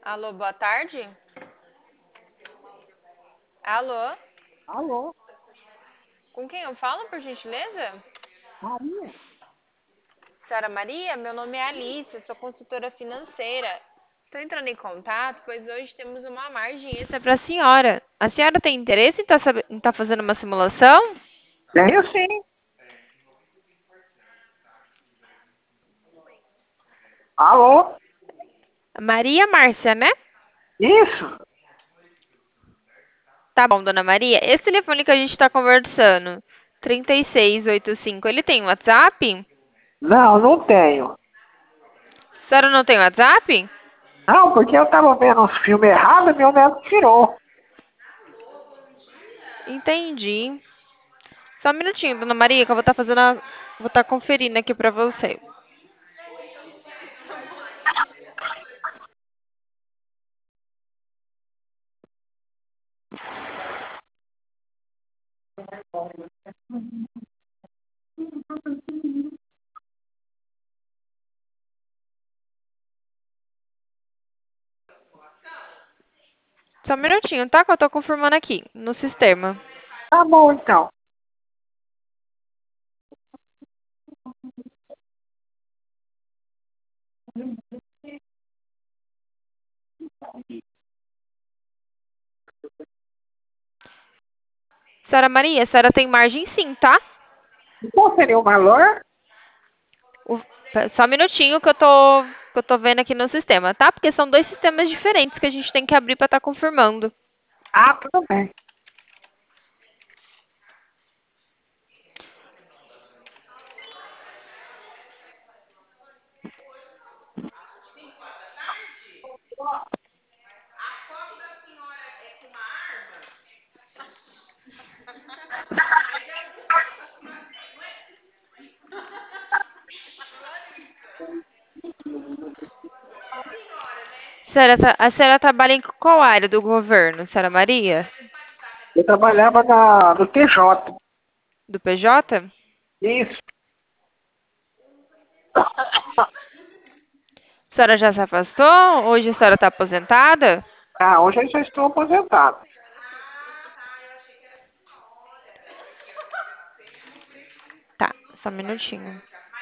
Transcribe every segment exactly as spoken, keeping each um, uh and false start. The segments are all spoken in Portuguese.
Alô, boa tarde. Alô, Alô, com quem eu falo, por gentileza? Maria? Senhora Maria, meu nome é Alice, eu sou consultora financeira. Estou entrando em contato, pois hoje temos uma margem extra para a senhora. A senhora tem interesse em estar fazendo uma simulação? Tenho sim. Alô? Maria Márcia, né? Isso? Tá bom, dona Maria. Esse telefone que a gente está conversando, trinta e seis oitenta e cinco, ele tem WhatsApp? Não, não tenho. A senhora não tem WhatsApp? Não, porque eu tava vendo uns filmes errados e meu neto tirou. Entendi. Só um minutinho, dona Maria, que eu vou estar fazendo a... vou estar conferindo aqui para você. Só um minutinho, tá? Que eu tô confirmando aqui no sistema. Tá bom, então. Senhora Maria, a senhora tem margem sim, tá? E qual seria o valor? O- Só um minutinho que eu tô, que eu tô vendo aqui no sistema, tá? Porque são dois sistemas diferentes que a gente tem que abrir pra estar confirmando. Ah, tudo bem. Senhora, tá- a senhora trabalha em qual área do governo, senhora Maria? Eu trabalhava na, no T J. Do P J? Isso. A senhora já se afastou? Hoje a senhora está aposentada? Ah, hoje eu já estou aposentado. Tá, só um minutinho.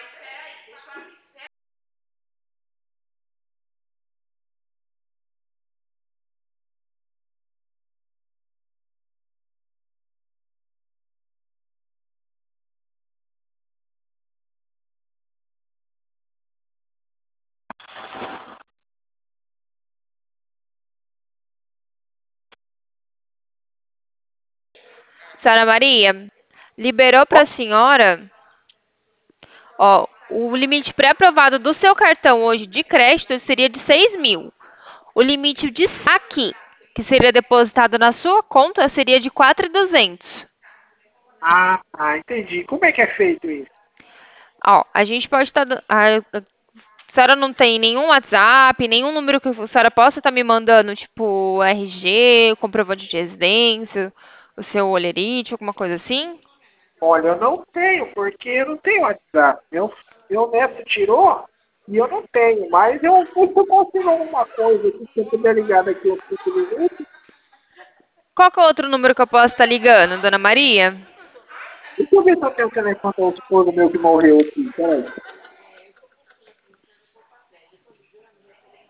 Senhora Maria, liberou para a senhora, ó, o limite pré-aprovado do seu cartão hoje de crédito seria de seis mil. O limite de saque, que seria depositado na sua conta, seria de quatro mil e duzentos. Ah, tá, entendi. Como é que é feito isso? Ó, a gente pode estar... a senhora não tem nenhum WhatsApp, nenhum número que a senhora possa estar me mandando, tipo R G, comprovante de residência, o seu olerite, alguma coisa assim? Olha, eu não tenho, porque eu não tenho WhatsApp. Meu, meu neto tirou e eu não tenho, mas eu, se eu consigo alguma coisa aqui, se eu puder ligar daqui a cinco minutos, Qual que é o outro número que eu posso estar ligando, dona Maria? deixa eu ver se eu tenho o telefone do esposo meu que morreu aqui. Peraí.